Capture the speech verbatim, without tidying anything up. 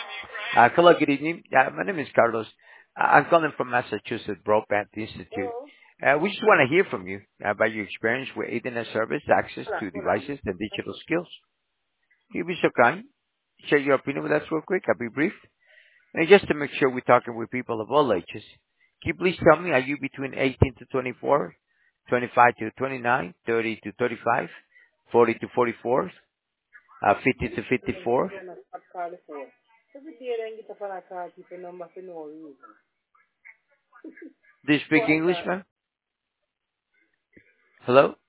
Uh, hello, good evening. Uh, my name is Carlos. Uh, I'm calling from Massachusetts Broadband Institute. Hello. Uh, we just want to hear from you about your experience with Internet service, access Hola, to hola. devices, and digital skills. Can you be so kind? Share your opinion with us real quick. I'll be brief. And just to make sure we're talking with people of all ages, can you please tell me, are you between eighteen to twenty-four, twenty-five to twenty-nine, thirty to thirty-five, forty to forty-four, uh, fifty to Remember, fifty-four? you're not a call before. Every day then get up on a call, keep a number for no reason. Do you Go speak on, English, sir. ma'am? Hello?